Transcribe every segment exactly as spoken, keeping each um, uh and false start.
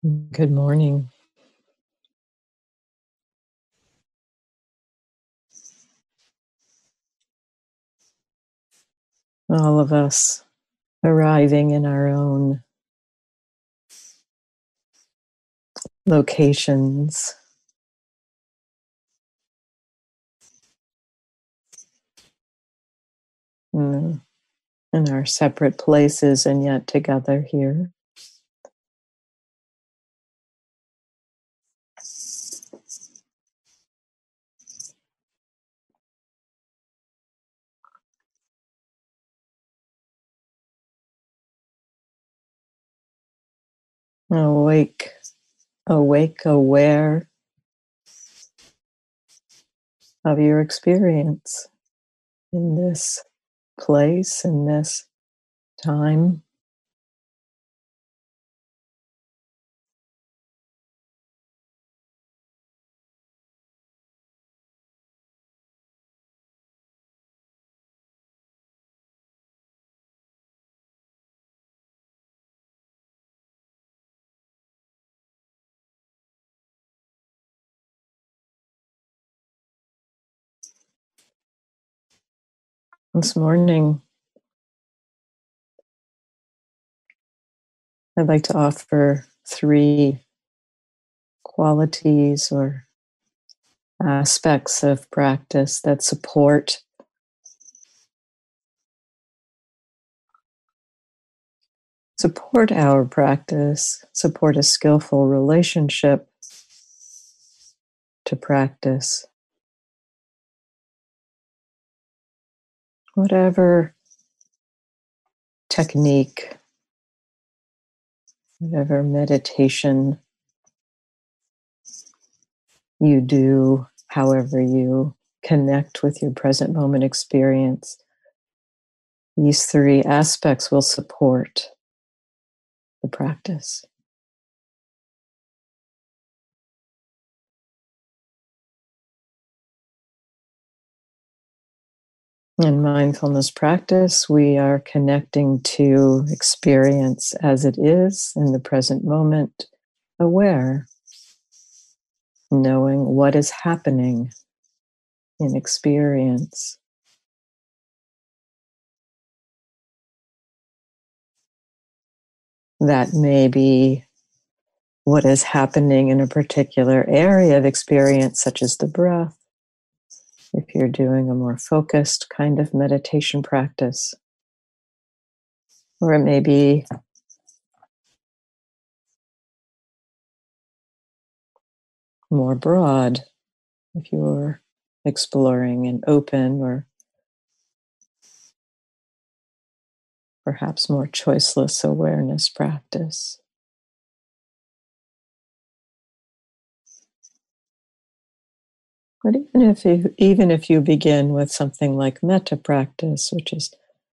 Good morning. All of us arriving in our own locations, in, in our separate places, and yet together here. Awake, awake, aware of your experience in this place, in this time. This morning, I'd like to offer three qualities or aspects of practice that support support our practice, support a skillful relationship to practice. Whatever technique, whatever meditation you do, however you connect with your present moment experience, these three aspects will support the practice. In mindfulness practice, we are connecting to experience as it is in the present moment, aware, knowing what is happening in experience. That may be what is happening in a particular area of experience, such as the breath, if you're doing a more focused kind of meditation practice. Or it may be more broad, if you're exploring an open or perhaps more choiceless awareness practice. But even if you, even if you begin with something like metta practice, which is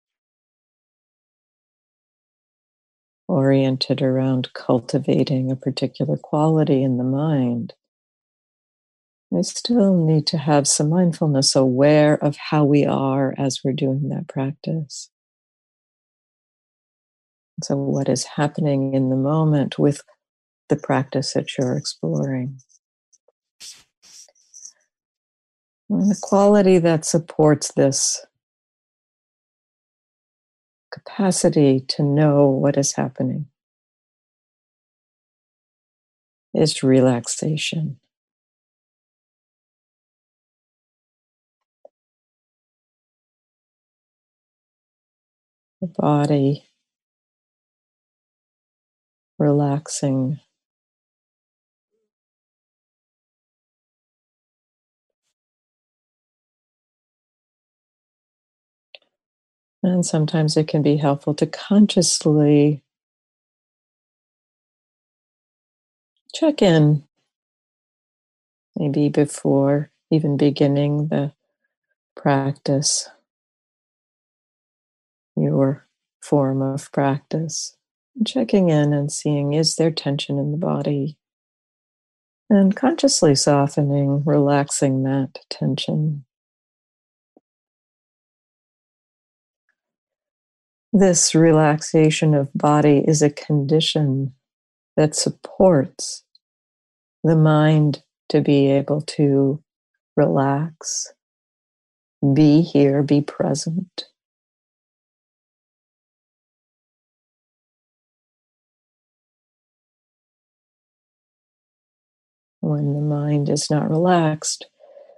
oriented around cultivating a particular quality in the mind, we still need to have some mindfulness, aware of how we are as we're doing that practice. So what is happening in the moment with the practice that you're exploring? And the quality that supports this capacity to know what is happening is relaxation. The body relaxing. And sometimes it can be helpful to consciously check in, maybe before even beginning the practice, your form of practice. Checking in and seeing, is there tension in the body? And consciously softening, relaxing that tension. This relaxation of body is a condition that supports the mind to be able to relax, be here, be present. When the mind is not relaxed,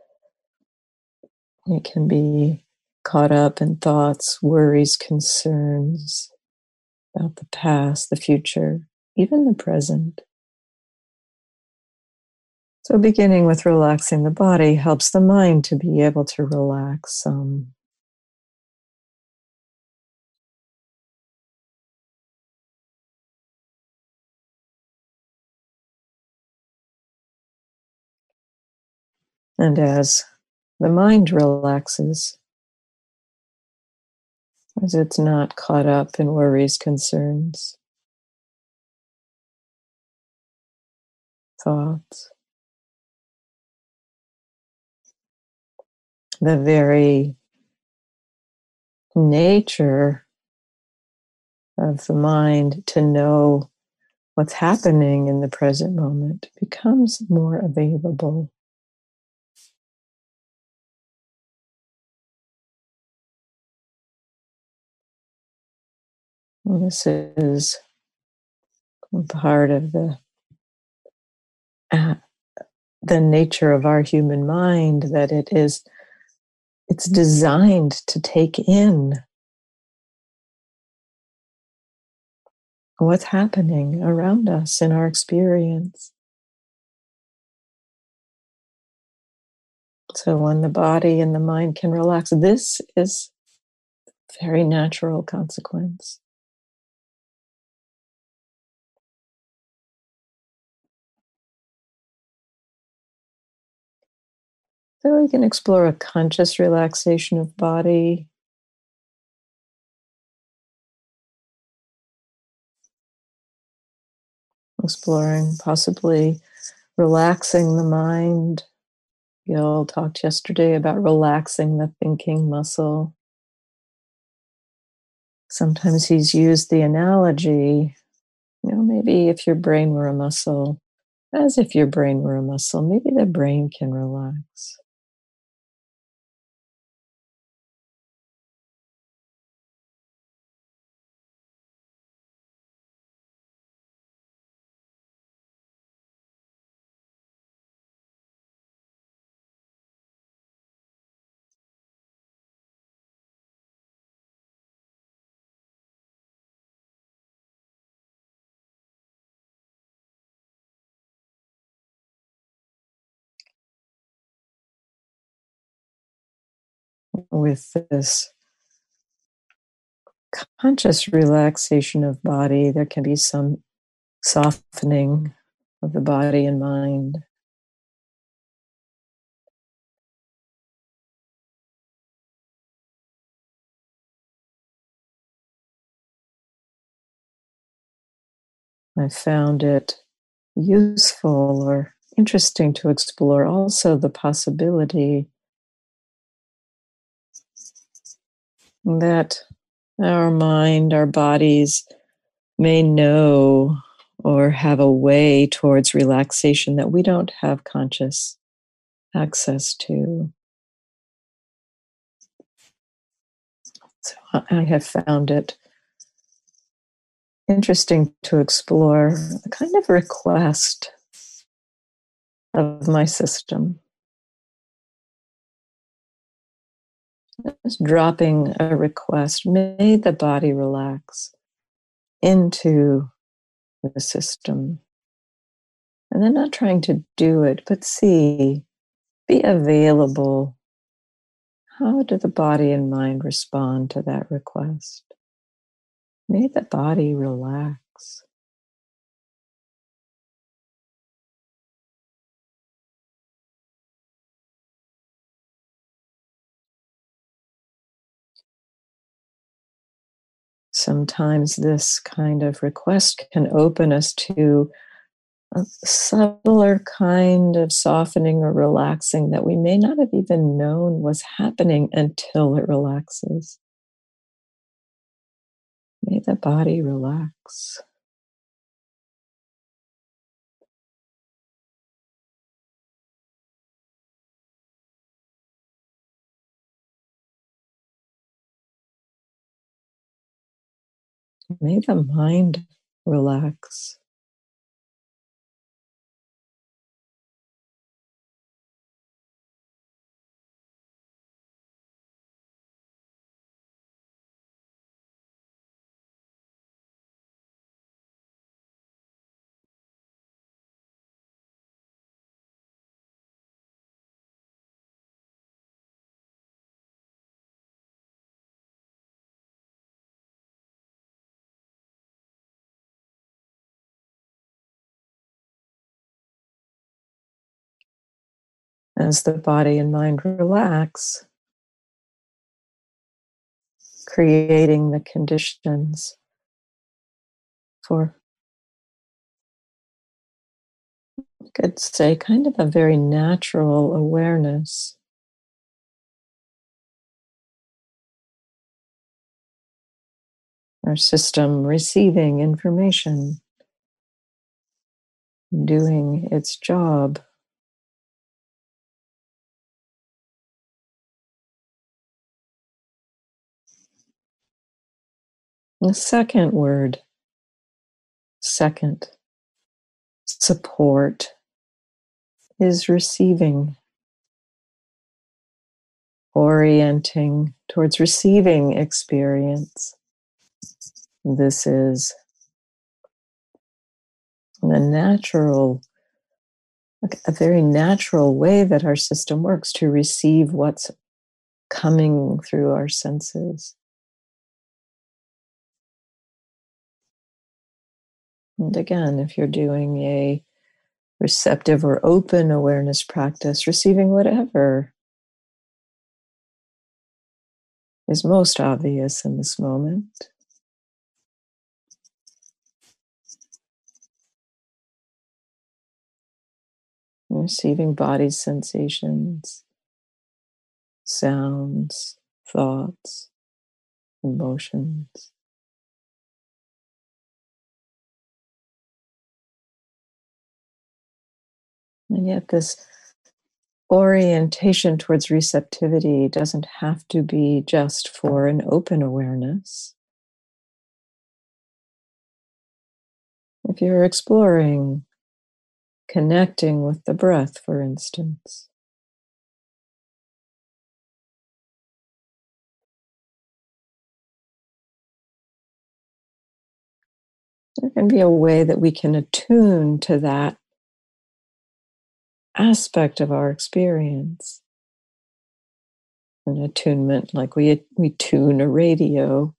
it can be caught up in thoughts, worries, concerns about the past, the future, even the present. So beginning with relaxing the body helps the mind to be able to relax some. And as the mind relaxes, as it's not caught up in worries, concerns, thoughts, the very nature of the mind to know what's happening in the present moment becomes more available. And this is part of the uh, the nature of our human mind, that it is it's designed to take in what's happening around us in our experience. So when the body and the mind can relax, this is a very natural consequence. So we can explore a conscious relaxation of body, exploring possibly relaxing the mind. Gil talked yesterday about relaxing the thinking muscle. Sometimes he's used the analogy, you know, maybe if your brain were a muscle, as if your brain were a muscle, maybe the brain can relax. With this conscious relaxation of body, there can be some softening of the body and mind. I found it useful or interesting to explore also the possibility that our mind, our bodies may know or have a way towards relaxation that we don't have conscious access to. So I have found it interesting to explore a kind of request of my system. Just dropping a request, may the body relax into the system. And then not trying to do it, but see, be available. How do the body and mind respond to that request? May the body relax. Sometimes this kind of request can open us to a subtler kind of softening or relaxing that we may not have even known was happening until it relaxes. May the body relax. May the mind relax. As the body and mind relax, creating the conditions for, you could say, kind of a very natural awareness. Our system receiving information, doing its job. The second word, second, support, is receiving, orienting towards receiving experience. This is the natural, a very natural way that our system works to receive what's coming through our senses. And again, if you're doing a receptive or open awareness practice, receiving whatever is most obvious in this moment. Receiving body sensations, sounds, thoughts, emotions. And yet this orientation towards receptivity doesn't have to be just for an open awareness. If you're exploring, connecting with the breath, for instance, there can be a way that we can attune to that aspect of our experience. An attunement, like we, we tune a radio,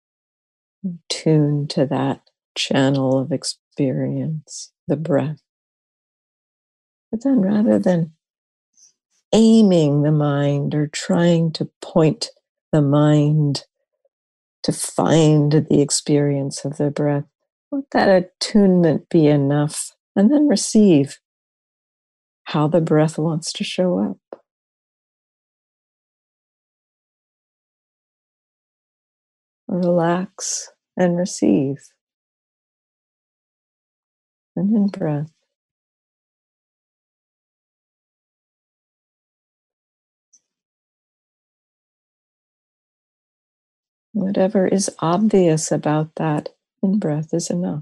tune to that channel of experience, the breath. But then rather than aiming the mind or trying to point the mind to find the experience of the breath, let that attunement be enough, and then receive how the breath wants to show up. Relax and receive. And in breath. Whatever is obvious about that in breath is enough.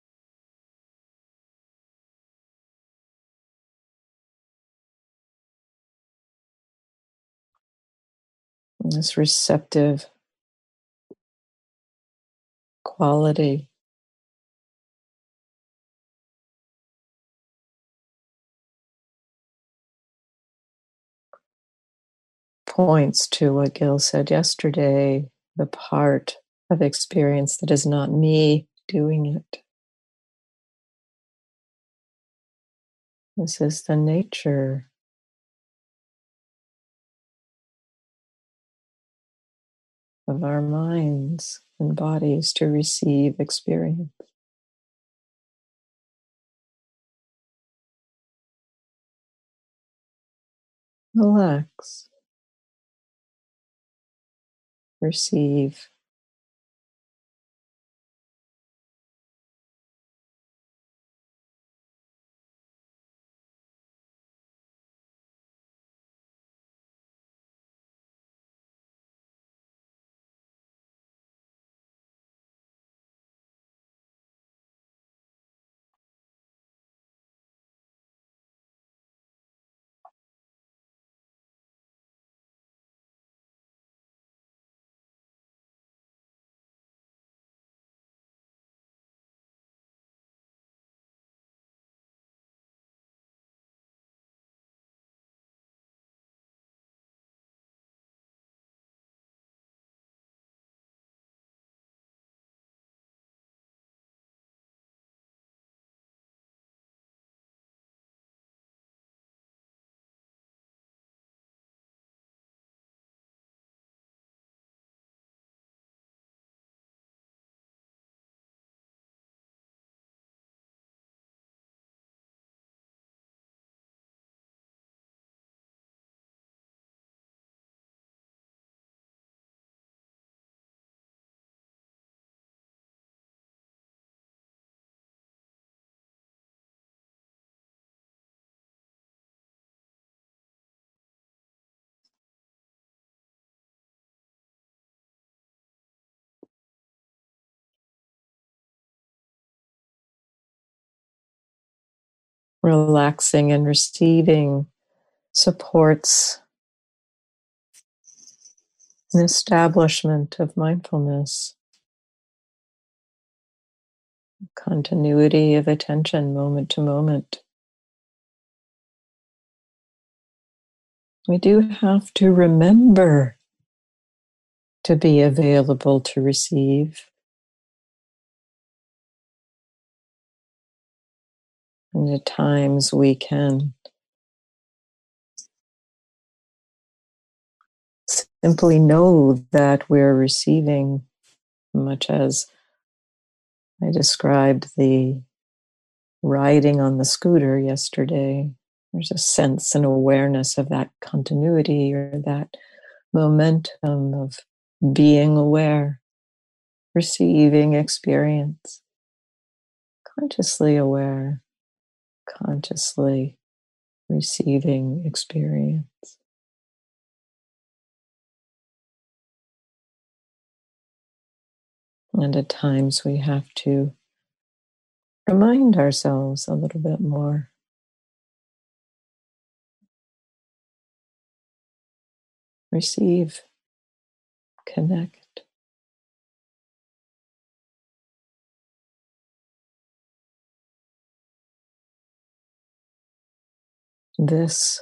And this receptive quality points to what Gil said yesterday, the part of experience that is not me doing it. This is the nature of our minds and bodies to receive experience. Relax. Receive. Relaxing and receiving supports an establishment of mindfulness, continuity of attention moment to moment. We do have to remember to be available to receive. And at times we can simply know that we're receiving, much as I described the riding on the scooter yesterday. There's a sense and awareness of that continuity or that momentum of being aware, receiving experience, consciously aware, consciously receiving experience. And at times we have to remind ourselves a little bit more. Receive, connect. This,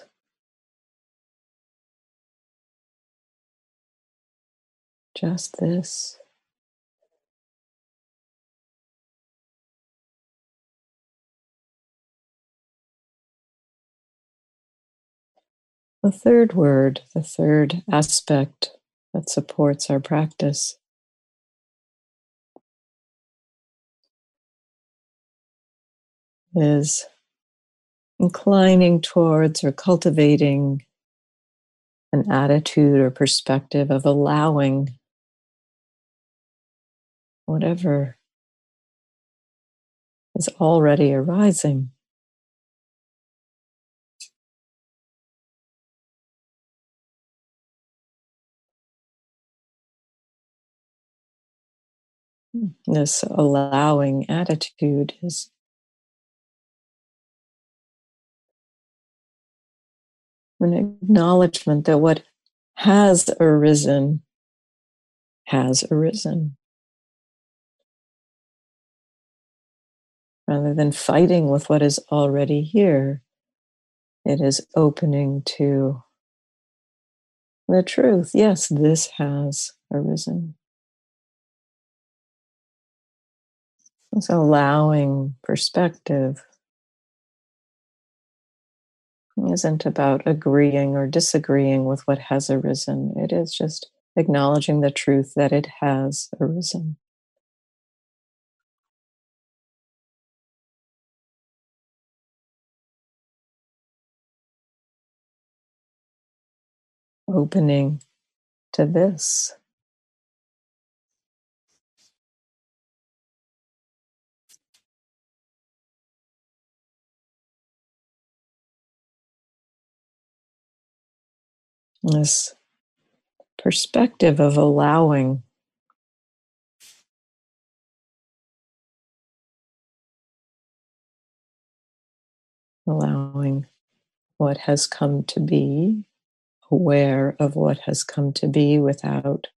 just this. The third word, the third aspect that supports our practice is inclining towards or cultivating an attitude or perspective of allowing whatever is already arising. This allowing attitude is an acknowledgement that what has arisen has arisen. Rather than fighting with what is already here, it is opening to the truth. Yes, this has arisen. It's allowing perspective. It isn't about agreeing or disagreeing with what has arisen. It is just acknowledging the truth that it has arisen. Opening to this. This perspective of allowing. Allowing what has come to be, aware of what has come to be without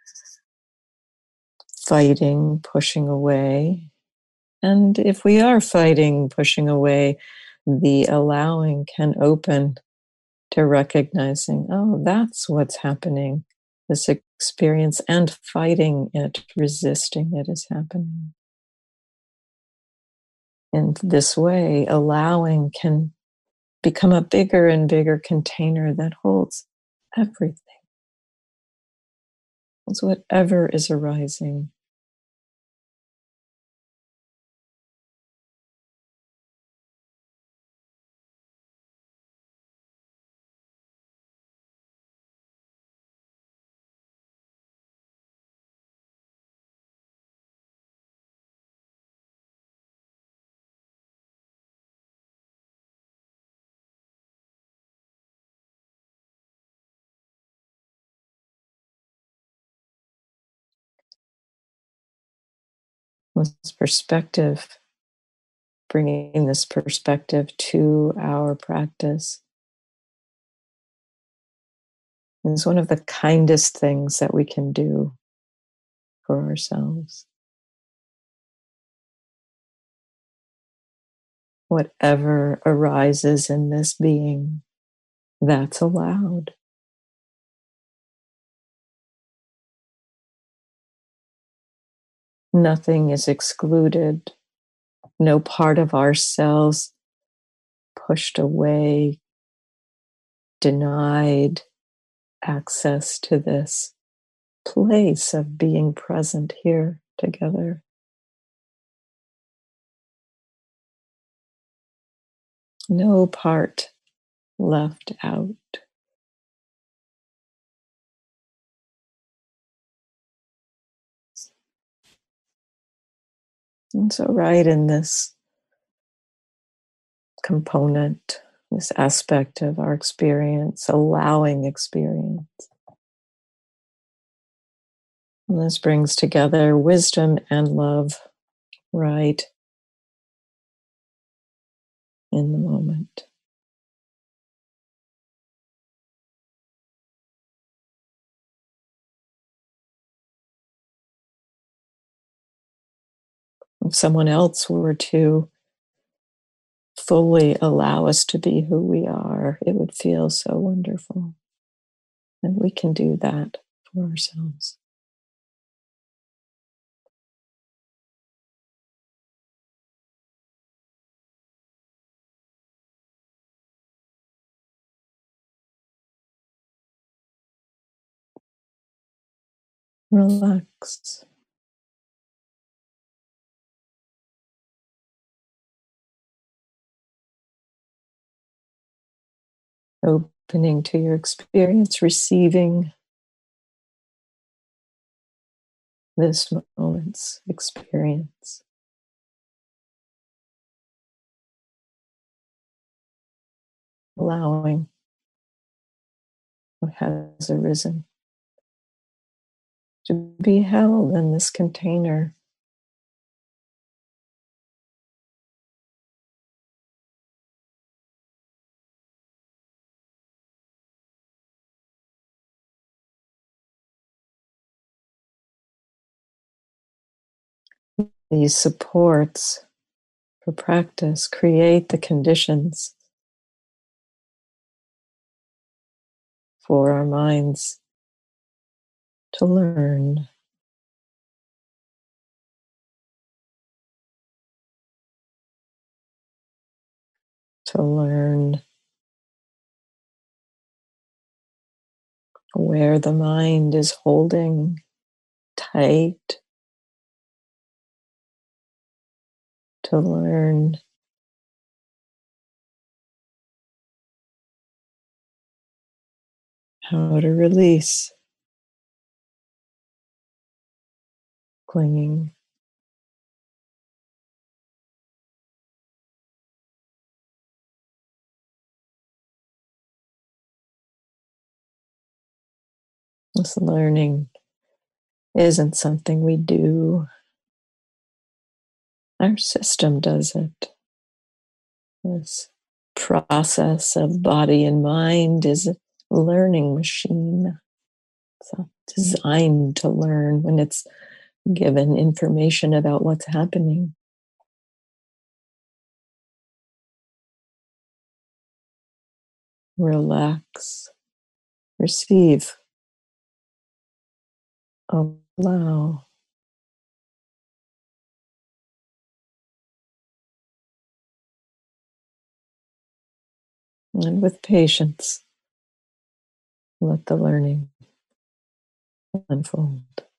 fighting, pushing away. And if we are fighting, pushing away, the allowing can open to recognizing, oh, that's what's happening. This experience and fighting it, resisting it is happening. In this way, allowing can become a bigger and bigger container that holds everything. It's whatever is arising. This perspective bringing this perspective to our practice is one of the kindest things that we can do for ourselves. Whatever arises in this being, that's allowed. Nothing is excluded. No part of ourselves pushed away, denied access to this place of being present here together. No part left out. And so, right in this component, this aspect of our experience, allowing experience, and this brings together wisdom and love right in the moment. If someone else were to fully allow us to be who we are, it would feel so wonderful. And we can do that for ourselves. Relax. Opening to your experience, receiving this moment's experience. Allowing what has arisen to be held in this container. These supports for practice create the conditions for our minds to learn, to learn where the mind is holding tight, to learn how to release clinging. This learning isn't something we do. Our system does it. This process of body and mind is a learning machine. It's not designed to learn when it's given information about what's happening. Relax, receive, allow. And with patience, let the learning unfold.